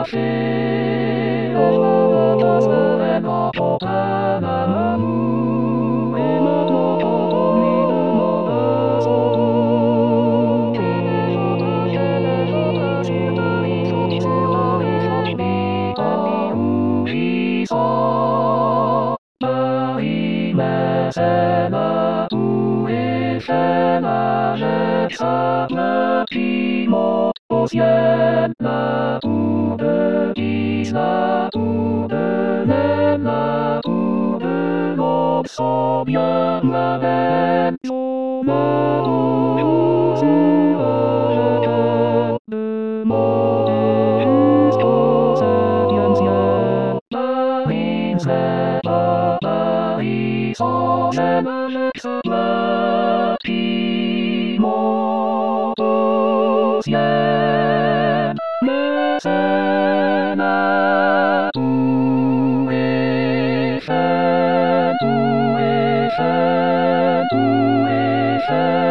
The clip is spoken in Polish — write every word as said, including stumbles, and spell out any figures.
Sena uryszena, że psana pimo osiedla tudy pisna tudy nena tudy lob sobie na węczu na uzy ożedy modysto sapiencje na inse na iso żena że psana pimo osiedla Sena turysze turysze turysze